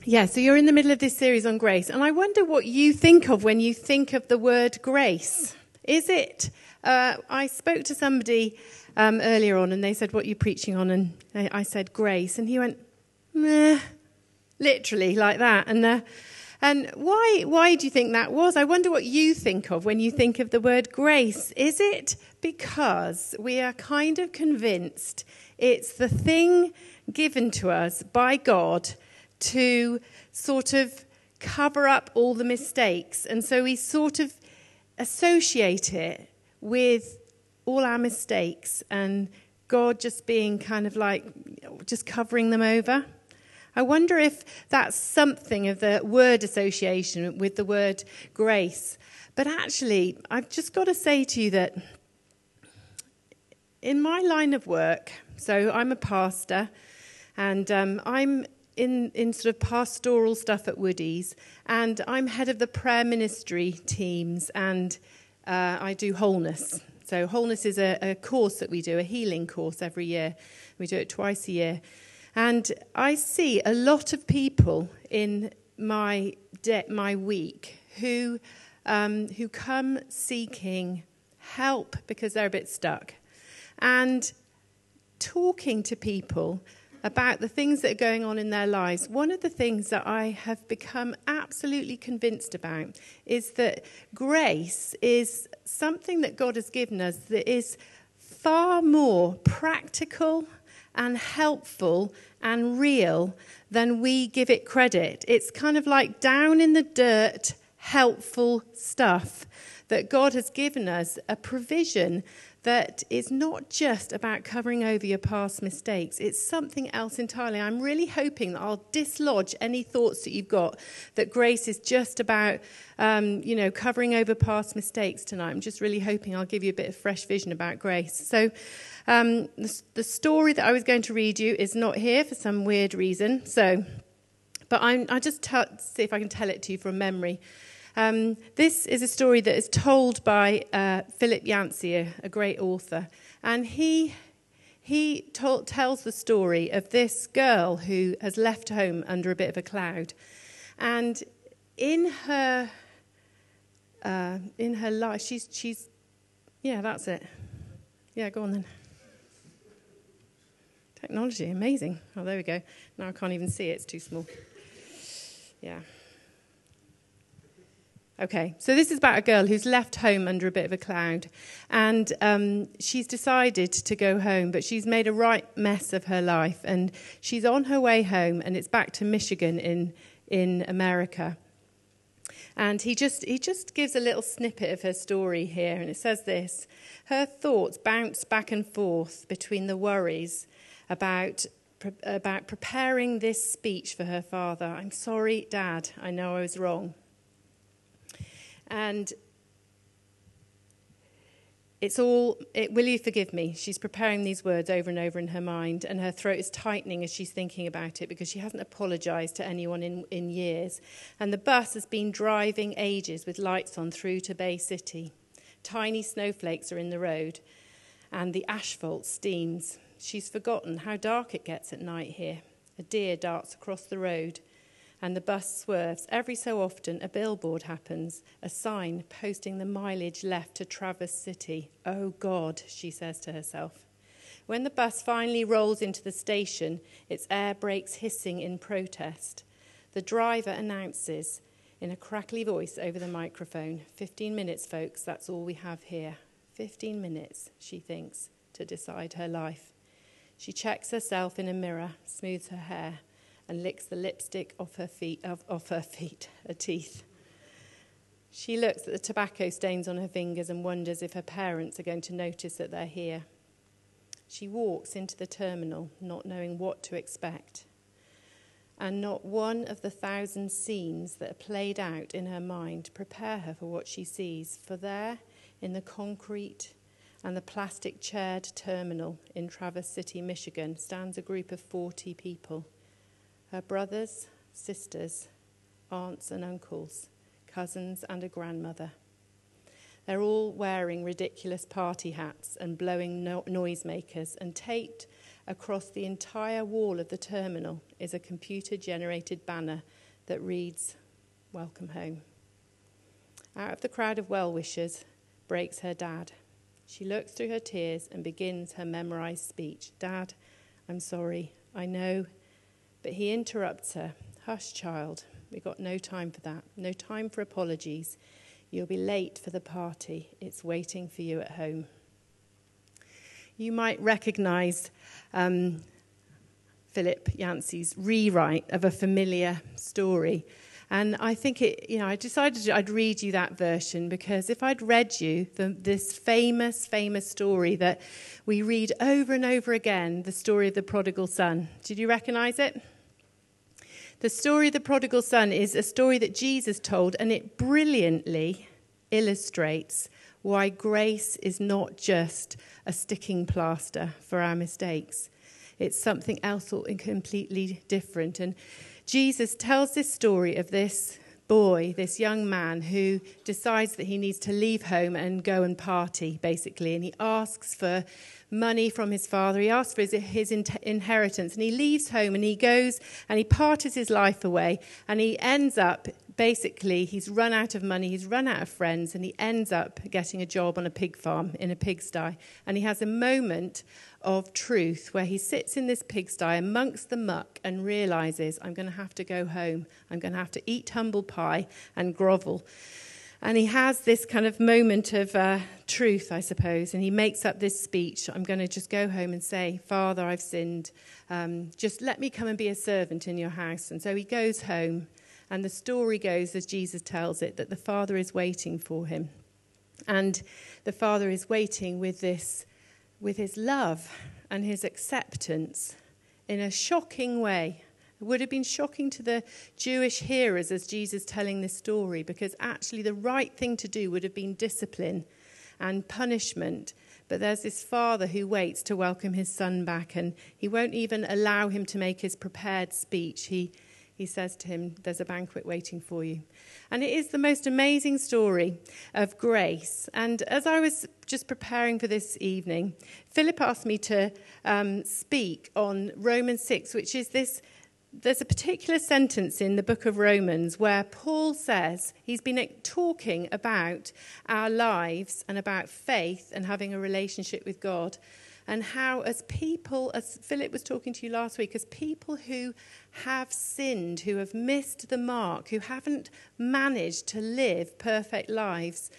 Yeah, so you're in the middle of this series on grace, and I wonder what you think of when you think of the word grace. Is it, I spoke to somebody earlier on, and they said, what are you preaching on? And I said, grace. And he went, meh, literally like that. And why do you think that was? I wonder what you think of when you think of the word grace. Is it because we are kind of convinced it's the thing given to us by God to sort of cover up all the mistakes, and so we sort of associate it with all our mistakes and God just being kind of like just covering them over? I wonder if that's something of the word association with the word grace. But actually, I've just got to say to you that in my line of work, so I'm a pastor, and I'm in sort of pastoral stuff at Woody's, and I'm head of the prayer ministry teams, and I do wholeness. So wholeness is a course that we do, a healing course every year. We do it twice a year. And I see a lot of people in my week who come seeking help because they're a bit stuck, and talking to people about the things that are going on in their lives. One of the things that I have become absolutely convinced about is that grace is something that God has given us that is far more practical and helpful and real than we give it credit. It's kind of like down in the dirt, helpful stuff that God has given us, a provision that is not just about covering over your past mistakes. It's something else entirely. I'm really hoping that I'll dislodge any thoughts that you've got that grace is just about, covering over past mistakes tonight. I'm just really hoping I'll give you a bit of fresh vision about grace. So the story that I was going to read you is not here for some weird reason. But I just see if I can tell it to you from memory. This is a story that is told by Philip Yancey, a great author. And he tells the story of this girl who has left home under a bit of a cloud. And in her life, she's yeah, that's it. Yeah, go on then. Technology, amazing. Oh, there we go. Now I can't even see it. It's too small. Yeah. Okay, so this is about a girl who's left home under a bit of a cloud, and she's decided to go home, but she's made a right mess of her life, and she's on her way home, and it's back to Michigan in America. And he just gives a little snippet of her story here, and it says this: her thoughts bounce back and forth between the worries about preparing this speech for her father. I'm sorry, Dad, I know I was wrong. And will you forgive me? She's preparing these words over and over in her mind, and her throat is tightening as she's thinking about it because she hasn't apologized to anyone in years. And the bus has been driving ages with lights on through to Bay City. Tiny snowflakes are in the road, and the asphalt steams. She's forgotten how dark it gets at night here. A deer darts across the road, and the bus swerves. Every so often, a billboard happens, a sign posting the mileage left to Traverse City. Oh, God, she says to herself. When the bus finally rolls into the station, its air brakes hissing in protest. The driver announces in a crackly voice over the microphone, 15 minutes, folks, that's all we have here. 15 minutes, she thinks, to decide her life. She checks herself in a mirror, smooths her hair, and licks the lipstick off her teeth. She looks at the tobacco stains on her fingers and wonders if her parents are going to notice that they're here. She walks into the terminal, not knowing what to expect. And not one of the 1,000 scenes that are played out in her mind prepare her for what she sees. For there, in the concrete and the plastic-chaired terminal in Traverse City, Michigan, stands a group of 40 people. Her brothers, sisters, aunts and uncles, cousins and a grandmother. They're all wearing ridiculous party hats and blowing noisemakers, and taped across the entire wall of the terminal is a computer-generated banner that reads, "Welcome home." Out of the crowd of well-wishers breaks her dad. She looks through her tears and begins her memorized speech. "Dad, I'm sorry, I know." But he interrupts her. "Hush, child. We've got no time for that. No time for apologies. You'll be late for the party. It's waiting for you at home." You might recognize Philip Yancey's rewrite of a familiar story. And I think I decided I'd read you that version, because if I'd read you this famous story that we read over and over again, the story of the prodigal son. Did you recognize it? The story of the prodigal son is a story that Jesus told, and it brilliantly illustrates why grace is not just a sticking plaster for our mistakes. It's something else completely different. And Jesus tells this story of this boy, this young man, who decides that he needs to leave home and go and party, basically. And he asks for money from his father. He asks for his inheritance. And he leaves home and he goes and he parties his life away. And he ends up, basically, he's run out of money, he's run out of friends, and he ends up getting a job on a pig farm in a pigsty. And he has a moment of truth where he sits in this pigsty amongst the muck and realizes, I'm going to have to go home. I'm going to have to eat humble pie and grovel. And he has this kind of moment of truth, I suppose, and he makes up this speech. I'm going to just go home and say, "Father, I've sinned. Just let me come and be a servant in your house." And so he goes home, and the story goes, as Jesus tells it, that the Father is waiting for him. And the Father is waiting with his love and his acceptance in a shocking way. It would have been shocking to the Jewish hearers as Jesus telling this story, because actually the right thing to do would have been discipline and punishment. But there's this father who waits to welcome his son back, and he won't even allow him to make his prepared speech. He says to him, "There's a banquet waiting for you." And it is the most amazing story of grace. And as I was just preparing for this evening, Philip asked me to speak on Romans 6, which is this. There's a particular sentence in the book of Romans where Paul says he's been talking about our lives and about faith and having a relationship with God, and how as people, as Philip was talking to you last week, as people who have sinned, who have missed the mark, who haven't managed to live perfect lives,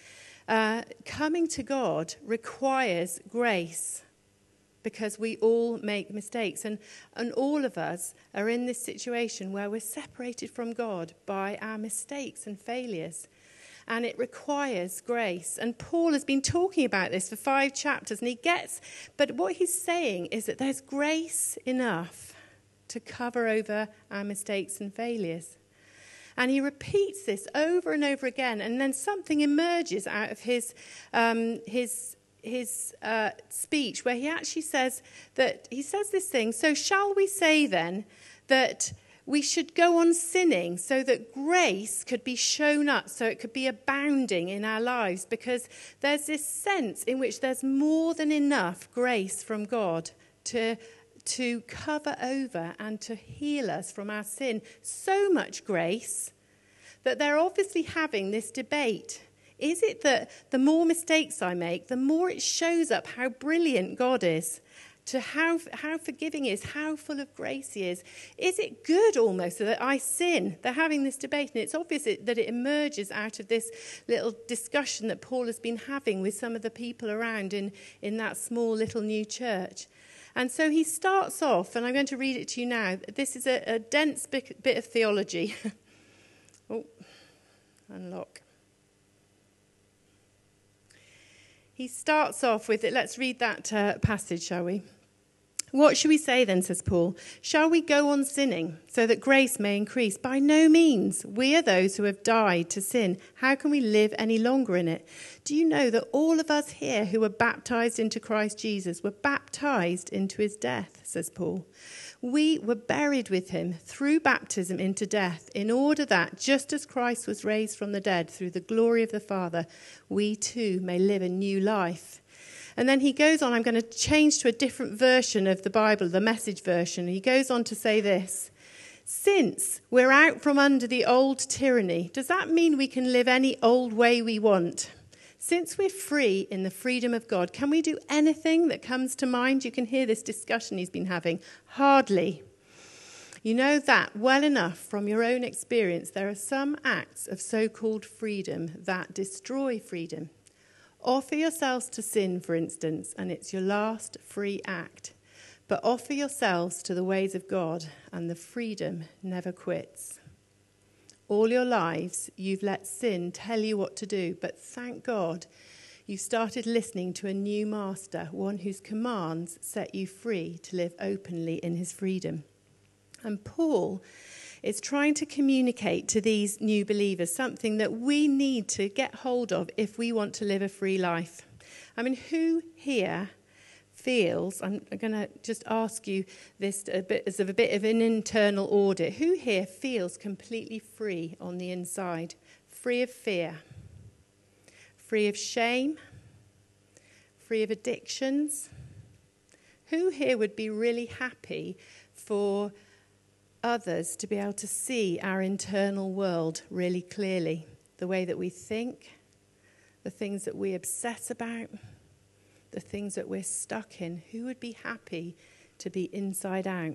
coming to God requires grace. Because we all make mistakes, and all of us are in this situation where we're separated from God by our mistakes and failures. And it requires grace. And Paul has been talking about this for 5 chapters, and but what he's saying is that there's grace enough to cover over our mistakes and failures. And he repeats this over and over again, and then something emerges out of his speech where he actually says this thing: "So shall we say then that we should go on sinning so that grace could be shown up, so it could be abounding in our lives?" Because there's this sense in which there's more than enough grace from God to cover over and to heal us from our sin. So much grace that they're obviously having this debate. Is it that the more mistakes I make, the more it shows up how brilliant God is, to how forgiving he is, how full of grace he is? Is it good almost that I sin? They're having this debate, and it's obvious that it emerges out of this little discussion that Paul has been having with some of the people around in that small little new church. And so he starts off, and I'm going to read it to you now. This is a dense bit of theology. Unlock. He starts off with it. Let's read that passage, shall we? "What shall we say then," says Paul? "Shall we go on sinning so that grace may increase? By no means. We are those who have died to sin. How can we live any longer in it? Do you know that all of us here who were baptized into Christ Jesus were baptized into his death," says Paul. "We were buried with him through baptism into death, in order that, just as Christ was raised from the dead through the glory of the Father, we too may live a new life." And then he goes on. I'm going to change to a different version of the Bible, the Message version. He goes on to say this: Since we're out from under the old tyranny, does that mean we can live any old way we want? Since we're free in the freedom of God, can we do anything that comes to mind? You can hear this discussion he's been having. Hardly. You know that well enough from your own experience. There are some acts of so-called freedom that destroy freedom. Offer yourselves to sin, for instance, and it's your last free act. But offer yourselves to the ways of God, and the freedom never quits. All your lives, you've let sin tell you what to do, but thank God you've started listening to a new master, one whose commands set you free to live openly in his freedom. And Paul is trying to communicate to these new believers something that we need to get hold of if we want to live a free life. I mean, who here feels, I'm going to just ask you this as a bit of an internal audit, who here feels completely free on the inside, free of fear, free of shame, free of addictions? Who here would be really happy for others to be able to see our internal world really clearly, the way that we think, the things that we obsess about, the things that we're stuck in? Who would be happy to be inside out?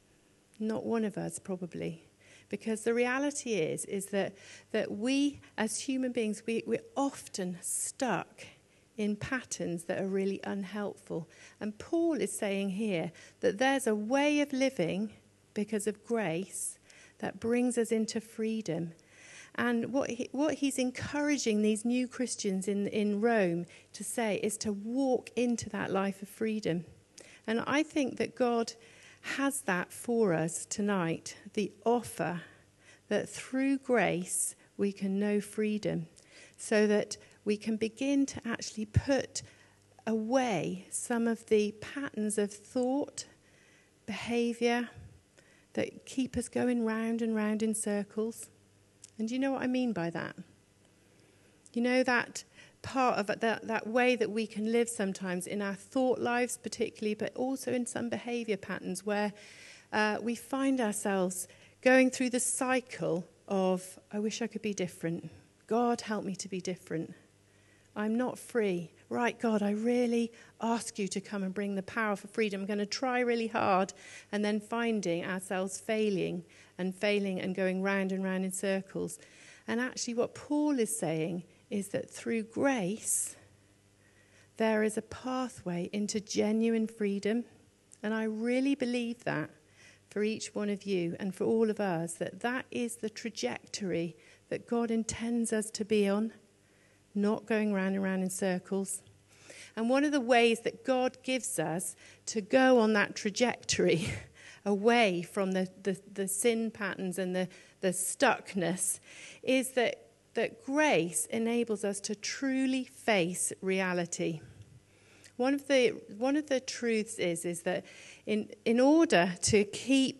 Not one of us, probably. Because the reality is that we, as human beings, we're often stuck in patterns that are really unhelpful. And Paul is saying here that there's a way of living because of grace that brings us into freedom. And what he's encouraging these new Christians in Rome to say is to walk into that life of freedom. And I think that God has that for us tonight, the offer that through grace we can know freedom, so that we can begin to actually put away some of the patterns of thought, behaviour that keep us going round and round in circles. And do you know what I mean by that? You know, that part of it, that way that we can live sometimes in our thought lives particularly, but also in some behaviour patterns where we find ourselves going through the cycle of, I wish I could be different. God, help me to be different. I'm not free. Right, God, I really ask you to come and bring the power for freedom. I'm going to try really hard, and then finding ourselves failing and going round and round in circles. And actually what Paul is saying is that through grace, there is a pathway into genuine freedom. And I really believe that for each one of you and for all of us, that is the trajectory that God intends us to be on, not going round and round in circles. And one of the ways that God gives us to go on that trajectory away from the sin patterns and the stuckness is that grace enables us to truly face reality. One of the truths is that in order to keep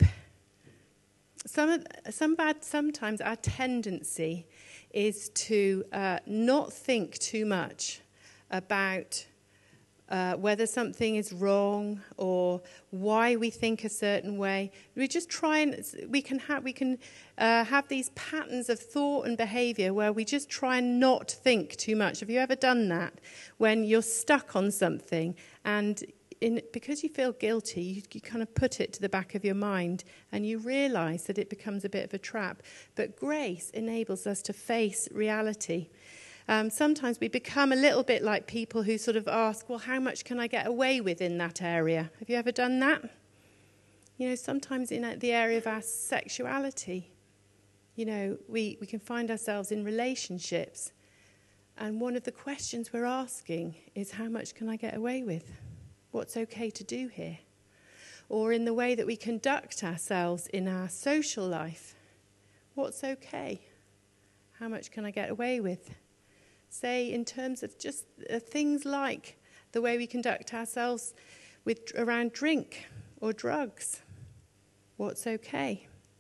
sometimes our tendency is to not think too much about whether something is wrong or why we think a certain way. We just try and we can have these patterns of thought and behaviour where we just try and not think too much. Have you ever done that? When you're stuck on something and because you feel guilty, you kind of put it to the back of your mind and you realise that it becomes a bit of a trap. But grace enables us to face reality. Sometimes we become a little bit like people who sort of ask, well, how much can I get away with in that area? Have you ever done that? You know, sometimes in the area of our sexuality, you know, we can find ourselves in relationships. And one of the questions we're asking is, how much can I get away with? What's okay to do here? Or in the way that we conduct ourselves in our social life, what's okay? How much can I get away with? Say in terms of just things like the way we conduct ourselves around drink or drugs. What's okay?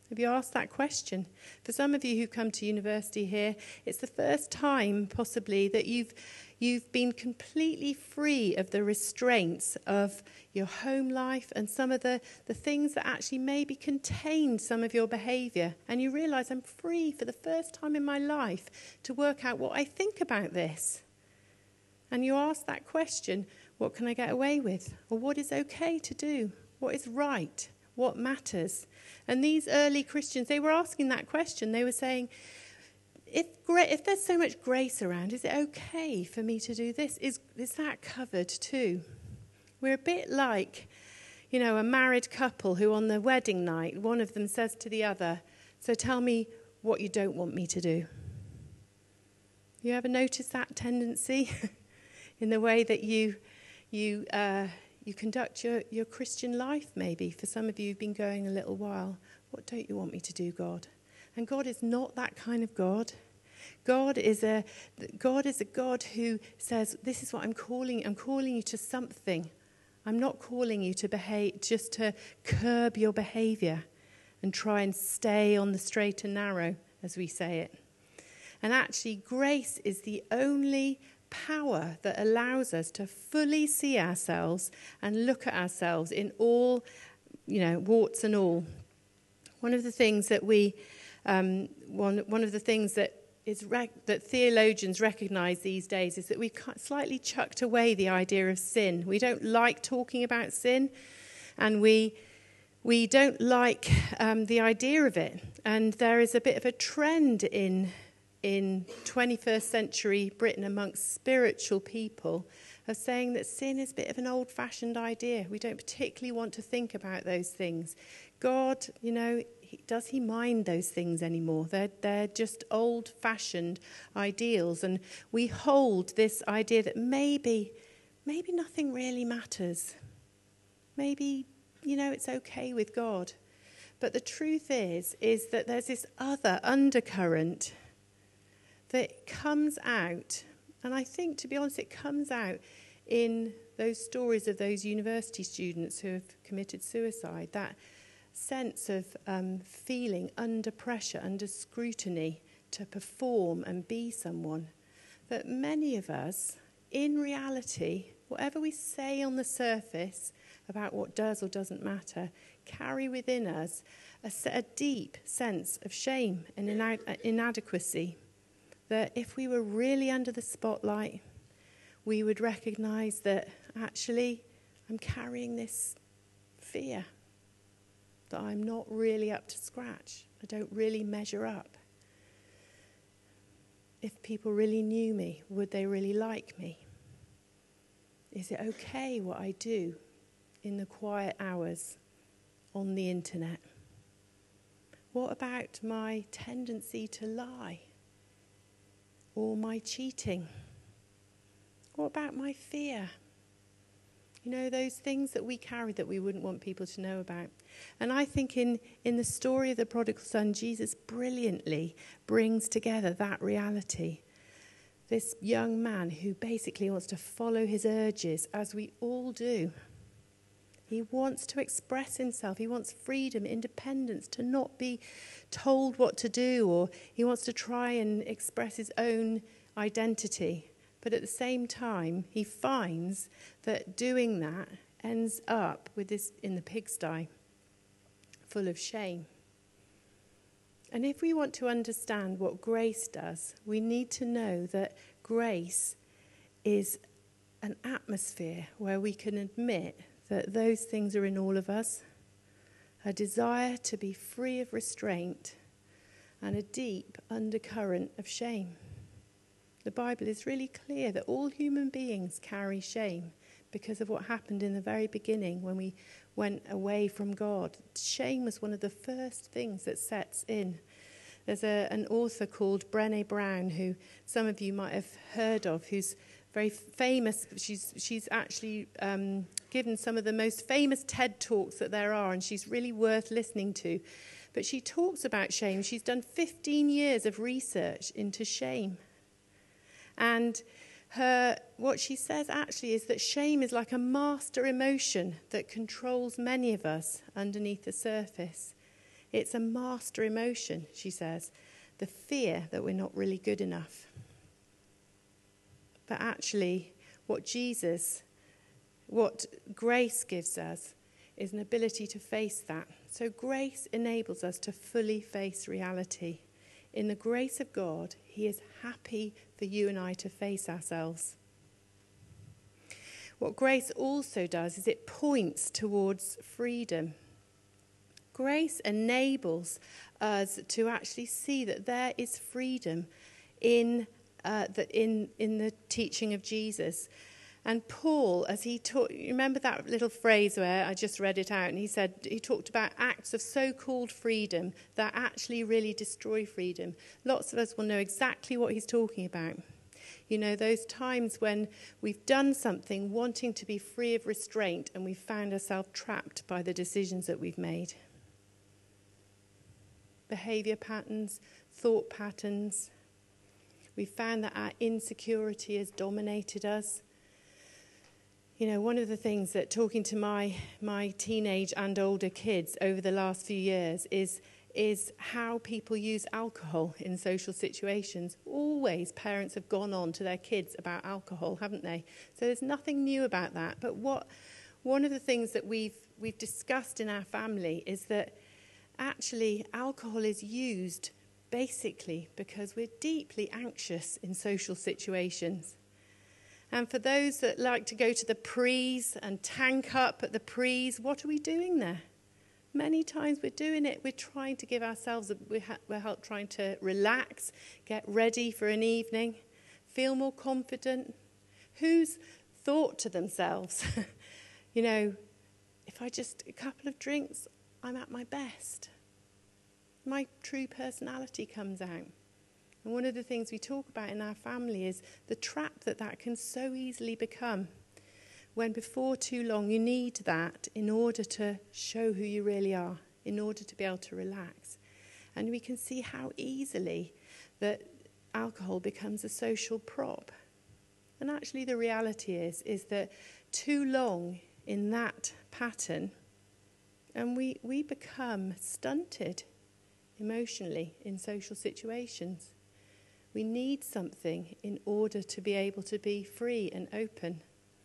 Have you asked that question? For some of you who come to university here, it's the first time possibly that you've been completely free of the restraints of your home life and some of the things that actually maybe contained some of your behaviour. And you realise, I'm free for the first time in my life to work out what I think about this. And you ask that question, what can I get away with? Or what is okay to do? What is right? What matters? And these early Christians, they were asking that question. They were saying, if there's so much grace around, is it okay for me to do this? Is that covered too? We're a bit like, a married couple who on the wedding night, one of them says to the other, so tell me what you don't want me to do. You ever notice that tendency in the way that you conduct your Christian life, maybe? For some of you who've been going a little while, what don't you want me to do, God? And God is not that kind of God. God is a God who says, this is what I'm calling you to something. I'm not calling you to behave, just to curb your behaviour and try and stay on the straight and narrow, as we say it. And actually, grace is the only power that allows us to fully see ourselves and look at ourselves in all, warts and all. One of the things that that theologians recognise these days is that we've slightly chucked away the idea of sin. We don't like talking about sin, and we don't like the idea of it. And there is a bit of a trend in 21st century Britain amongst spiritual people of saying that sin is a bit of an old-fashioned idea. We don't particularly want to think about those things. God, does he mind those things anymore? They're just old-fashioned ideals. And we hold this idea that maybe nothing really matters. Maybe, it's okay with God. But the truth is that there's this other undercurrent that comes out, and I think, to be honest, it comes out in those stories of those university students who have committed suicide, that sense of feeling under pressure, under scrutiny to perform and be someone, that many of us, in reality, whatever we say on the surface about what does or doesn't matter, carry within us a deep sense of shame and inadequacy. That if we were really under the spotlight, we would recognise that actually I'm carrying this fear, that I'm not really up to scratch. I don't really measure up. If people really knew me, would they really like me? Is it okay what I do in the quiet hours on the internet? What about my tendency to lie? Or my cheating? What about my fear? Those things that we carry that we wouldn't want people to know about. And I think in the story of the prodigal son, Jesus brilliantly brings together that reality. This young man who basically wants to follow his urges, as we all do. He wants to express himself. He wants freedom, independence, to not be told what to do, or he wants to try and express his own identity. But at the same time, he finds that doing that ends up with this in the pigsty, full of shame. And if we want to understand what grace does, we need to know that grace is an atmosphere where we can admit that those things are in all of us, a desire to be free of restraint and a deep undercurrent of shame. The Bible is really clear that all human beings carry shame because of what happened in the very beginning when we went away from God. Shame was one of the first things that sets in. There's an author called Brené Brown, who some of you might have heard of, who's very famous. She's actually given some of the most famous TED Talks that there are, and she's really worth listening to. But she talks about shame. She's done 15 years of research into shame. And what she says actually is that shame is like a master emotion that controls many of us underneath the surface. It's a master emotion, she says, the fear that we're not really good enough. But actually, what grace gives us is an ability to face that. So grace enables us to fully face reality. In the grace of God, he is happy for you and I to face ourselves. What grace also does is it points towards freedom. Grace enables us to actually see that there is freedom in the teaching of Jesus. And Paul, as he taught, remember that little phrase where I just read it out, and he talked about acts of so-called freedom that actually really destroy freedom. Lots of us will know exactly what he's talking about. You know, those times when we've done something wanting to be free of restraint and we've found ourselves trapped by the decisions that we've made. Behaviour patterns, thought patterns. We found that our insecurity has dominated us. You know, one of the things that talking to my teenage and older kids over the last few years is how people use alcohol in social situations. Always parents have gone on to their kids about alcohol, haven't they? So there's nothing new about that. But one of the things that we've discussed in our family is that actually alcohol is used basically because we're deeply anxious in social situations. And for those that like to go to the prees and tank up at the prees, what are we doing there? Many times we're doing it, we're trying to give ourselves, we're trying to relax, get ready for an evening, feel more confident. Who's thought to themselves, you know, if I just a couple of drinks, I'm at my best. My true personality comes out. And one of the things we talk about in our family is the trap that can so easily become. When before too long you need that in order to show who you really are, in order to be able to relax. And we can see how easily that alcohol becomes a social prop. And actually the reality is that too long in that pattern, and we become stunted emotionally in social situations. We need something in order to be able to be free and open.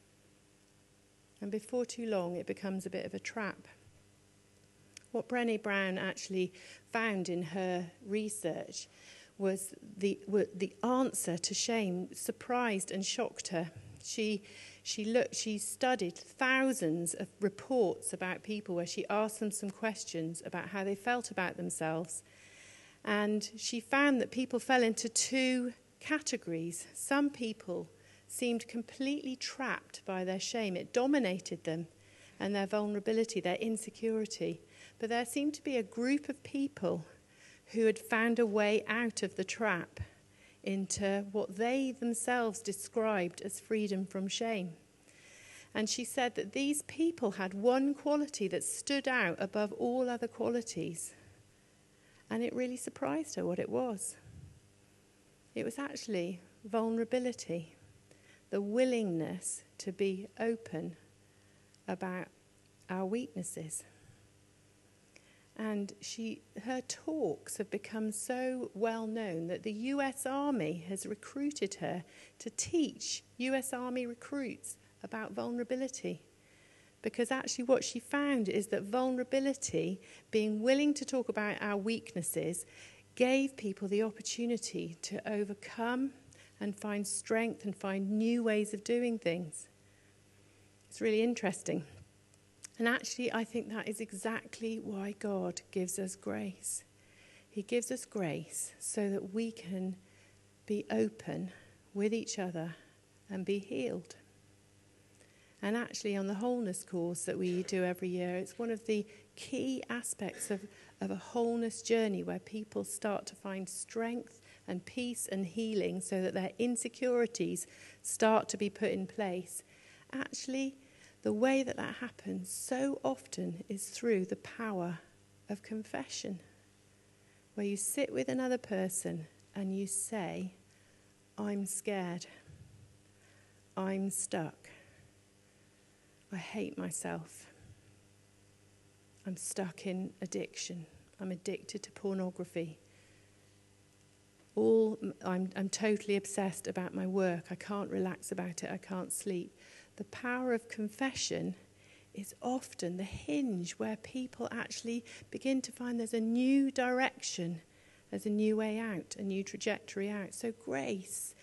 And before too long, it becomes a bit of a trap. What Brené Brown actually found in her research was the answer to shame surprised and shocked her. She studied thousands of reports about people where she asked them some questions about how they felt about themselves. And she found that people fell into two categories. Some people seemed completely trapped by their shame. It dominated them and their vulnerability, their insecurity. But there seemed to be a group of people who had found a way out of the trap into what they themselves described as freedom from shame. And she said that these people had one quality that stood out above all other qualities. And it really surprised her what it was. It was actually vulnerability, the willingness to be open about our weaknesses. And her talks have become so well known that the US Army has recruited her to teach US Army recruits about vulnerability. Because actually what she found is that vulnerability, being willing to talk about our weaknesses, gave people the opportunity to overcome and find strength and find new ways of doing things. It's really interesting. And actually, I think that is exactly why God gives us grace. He gives us grace so that we can be open with each other and be healed. And actually, on the wholeness course that we do every year, it's one of the key aspects of a wholeness journey where people start to find strength and peace and healing so that their insecurities start to be put in place. Actually, the way that happens so often is through the power of confession, where you sit with another person and you say, I'm scared, I'm stuck, I hate myself, I'm stuck in addiction, I'm addicted to pornography. I'm totally obsessed about my work. I can't relax about it. I can't sleep. The power of confession is often the hinge where people actually begin to find there's a new direction, there's a new way out, a new trajectory out. So grace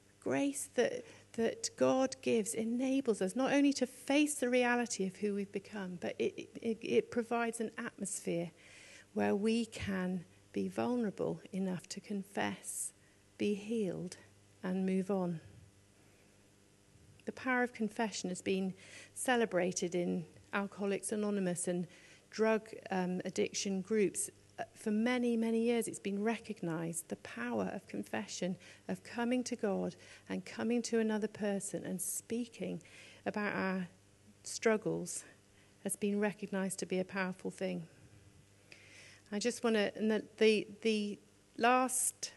that God gives enables us not only to face the reality of who we've become, but it provides an atmosphere where we can be vulnerable enough to confess, be healed, and move on. The power of confession has been celebrated in Alcoholics Anonymous and drug addiction groups. For many, many years, it's been recognized, the power of confession, of coming to God and coming to another person and speaking about our struggles has been recognized to be a powerful thing. I just want to, and the last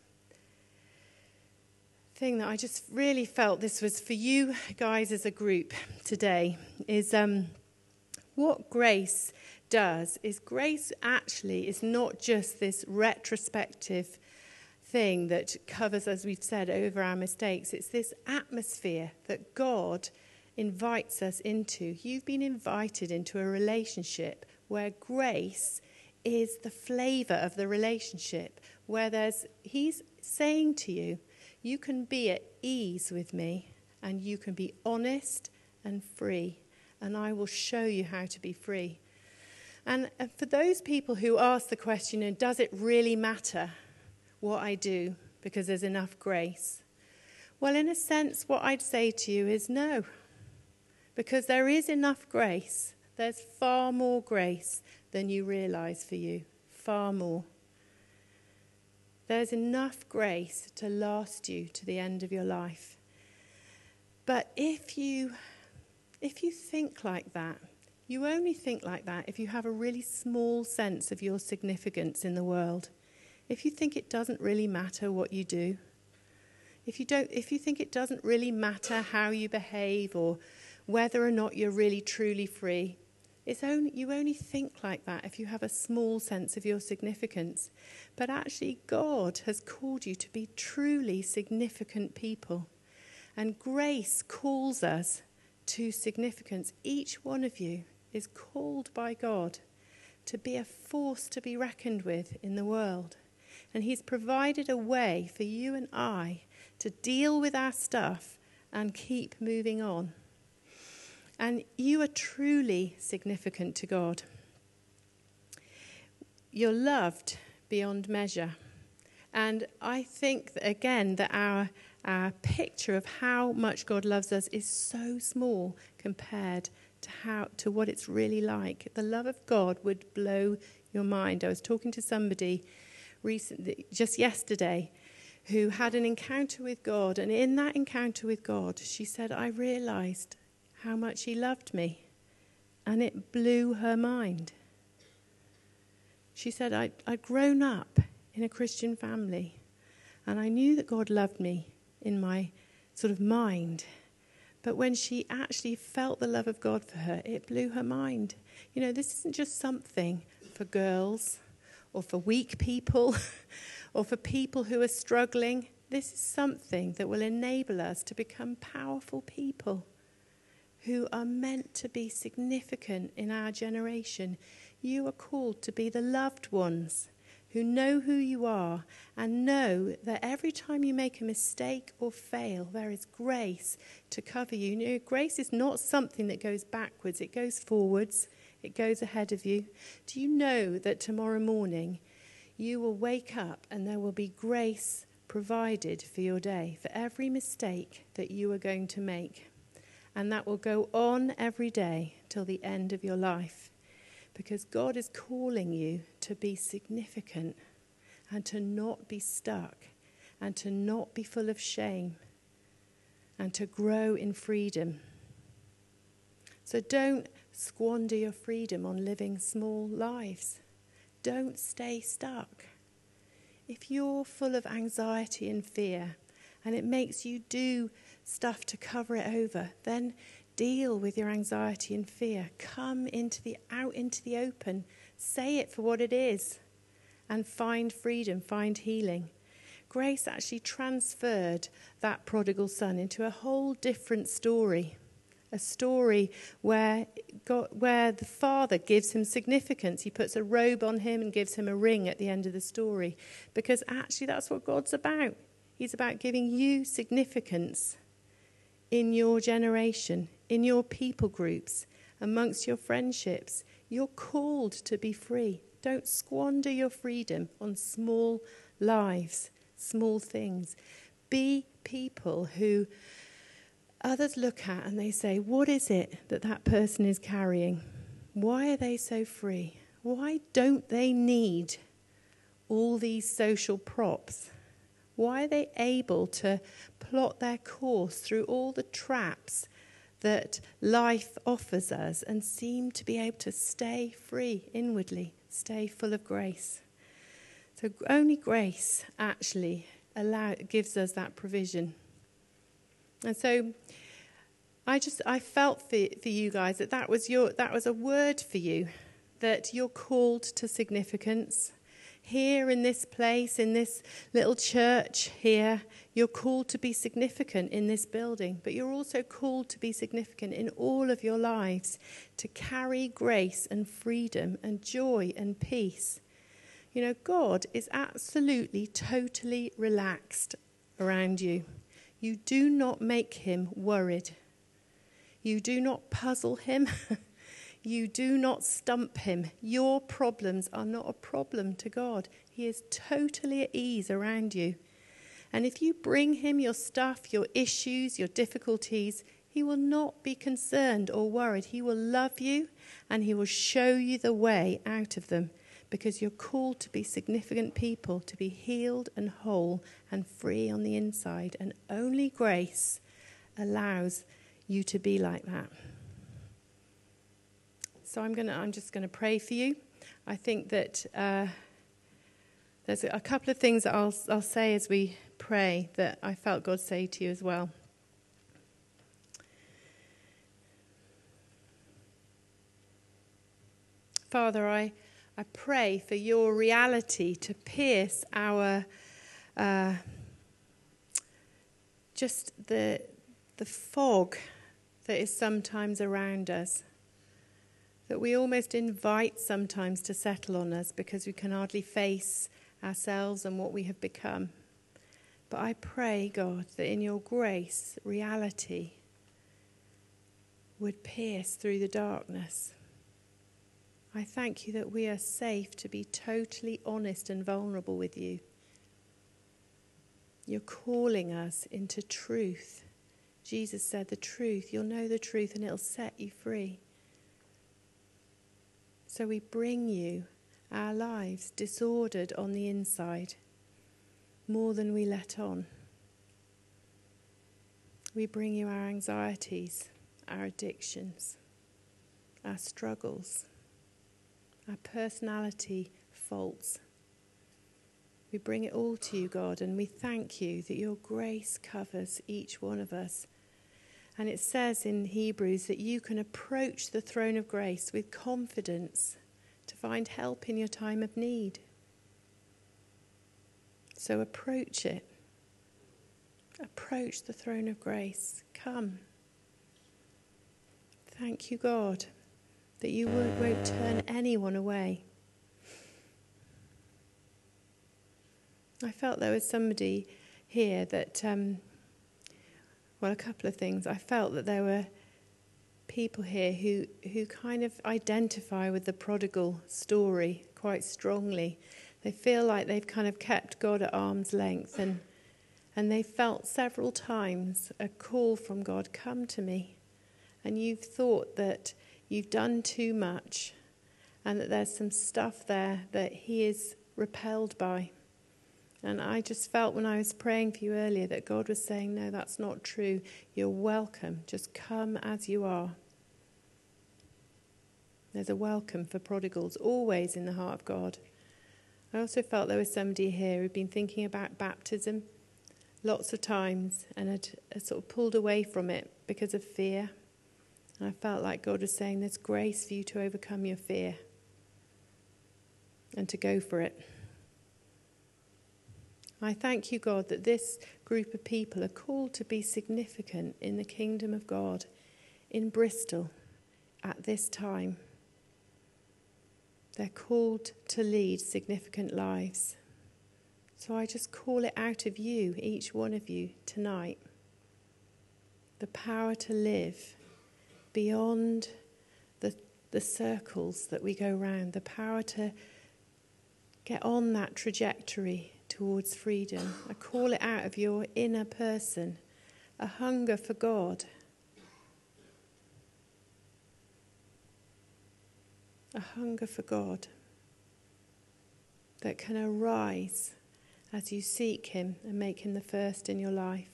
thing that I just really felt this was for you guys as a group today is what grace does is grace actually is not just this retrospective thing that covers, as we've said, over our mistakes. It's this atmosphere that God invites us into. You've been invited into a relationship where grace is the flavor of the relationship, where he's saying to you, you can be at ease with me and you can be honest and free, and I will show you how to be free. And for those people who ask the question, does it really matter what I do because there's enough grace? Well, in a sense, what I'd say to you is no, because there is enough grace. There's far more grace than you realize for you, far more. There's enough grace to last you to the end of your life. But if you think like that, you only think like that if you have a really small sense of your significance in the world. If you think it doesn't really matter what you do, if you think it doesn't really matter how you behave or whether or not you're really truly free, you only think like that if you have a small sense of your significance. But actually, God has called you to be truly significant people. And grace calls us to significance. Each one of you is called by God to be a force to be reckoned with in the world. And he's provided a way for you and I to deal with our stuff and keep moving on. And you are truly significant to God. You're loved beyond measure. And I think that, again, that our picture of how much God loves us is so small compared to what it's really like. The love of God would blow your mind. I was talking to somebody recently, just yesterday, who had an encounter with God. And in that encounter with God, she said, I realized how much he loved me, and it blew her mind. She said, I'd grown up in a Christian family, and I knew that God loved me in my sort of mind, but when she actually felt the love of God for her, it blew her mind. You know, this isn't just something for girls, or for weak people, or for people who are struggling. This is something that will enable us to become powerful people who are meant to be significant in our generation. You are called to be the loved ones who know who you are and know that every time you make a mistake or fail, there is grace to cover you. You know, grace is not something that goes backwards, it goes forwards, it goes ahead of you. Do you know that tomorrow morning you will wake up and there will be grace provided for your day, for every mistake that you are going to make? And that will go on every day till the end of your life. Because God is calling you to be significant and to not be stuck and to not be full of shame and to grow in freedom. So don't squander your freedom on living small lives. Don't stay stuck. If you're full of anxiety and fear and it makes you do stuff to cover it over, then deal with your anxiety and fear. Come out into the open. Say it for what it is. and find freedom, find healing. Grace actually transferred that prodigal son into a whole different story. A story where the father gives him significance. He puts a robe on him and gives him a ring at the end of the story. Because actually that's what God's about. He's about giving you significance in your generation, in your people groups, amongst your friendships. You're called to be free. Don't squander your freedom on small lives, small things. Be people who others look at and they say, what is it that that person is carrying? Why are they so free? Why don't they need all these social props? Why are they able to plot their course through all the traps that life offers us and seem to be able to stay free inwardly, stay full of grace? So only grace actually gives us that provision. And so I felt for you guys that was a word for you, that you're called to significance. Here in this place, in this little church here, you're called to be significant in this building, but you're also called to be significant in all of your lives, to carry grace and freedom and joy and peace. You know, God is absolutely, totally relaxed around you. You do not make him worried. You do not puzzle him. You do not stump him. Your problems are not a problem to God. He is totally at ease around you. And if you bring him your stuff, your issues, your difficulties, he will not be concerned or worried. He will love you and he will show you the way out of them, because you're called to be significant people, to be healed and whole and free on the inside. And only grace allows you to be like that. So I'm just going to pray for you. I think that there's a couple of things that I'll say as we pray that I felt God say to you as well. Father, I pray for your reality to pierce our just the fog that is sometimes around us, that we almost invite sometimes to settle on us because we can hardly face ourselves and what we have become. But I pray, God, that in your grace, reality would pierce through the darkness. I thank you that we are safe to be totally honest and vulnerable with you. You're calling us into truth. Jesus said the truth. You'll know the truth and it'll set you free. So we bring you our lives disordered on the inside, more than we let on. We bring you our anxieties, our addictions, our struggles, our personality faults. We bring it all to you, God, and we thank you that your grace covers each one of us. And it says in Hebrews that you can approach the throne of grace with confidence to find help in your time of need. So approach it. Approach the throne of grace. Come. Thank you, God, that you won't turn anyone away. I felt there was somebody here that, a couple of things. I felt that there were people here who kind of identify with the prodigal story quite strongly. They feel like they've kind of kept God at arm's length, and they felt several times a call from God, come to me. And you've thought that you've done too much and that there's some stuff there that he is repelled by. And I just felt when I was praying for you earlier that God was saying, no, that's not true. You're welcome. Just come as you are. There's a welcome for prodigals always in the heart of God. I also felt there was somebody here who'd been thinking about baptism lots of times and had sort of pulled away from it because of fear. And I felt like God was saying there's grace for you to overcome your fear and to go for it. I thank you, God, that this group of people are called to be significant in the kingdom of God in Bristol at this time. They're called to lead significant lives. So I just call it out of you, each one of you, tonight. The power to live beyond the circles that we go round. The power to get on that trajectory towards freedom. I call it out of your inner person. A hunger for God. A hunger for God that can arise as you seek him and make him the first in your life.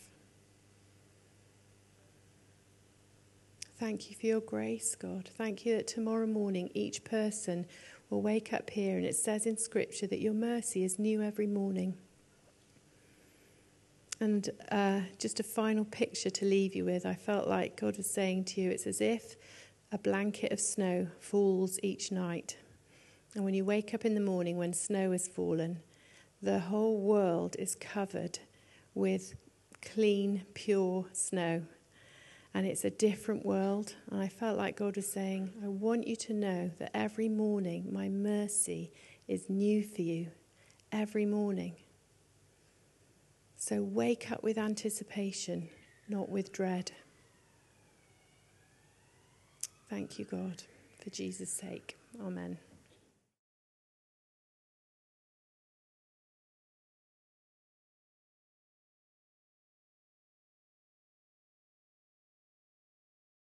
Thank you for your grace, God. Thank you that tomorrow morning each person will wake up here, and it says in Scripture that your mercy is new every morning. And just a final picture to leave you with. I felt like God was saying to you, it's as if a blanket of snow falls each night. And when you wake up in the morning when snow has fallen, the whole world is covered with clean, pure snow. And it's a different world. And I felt like God was saying, I want you to know that every morning my mercy is new for you. Every morning. So wake up with anticipation, not with dread. Thank you, God, for Jesus' sake. Amen.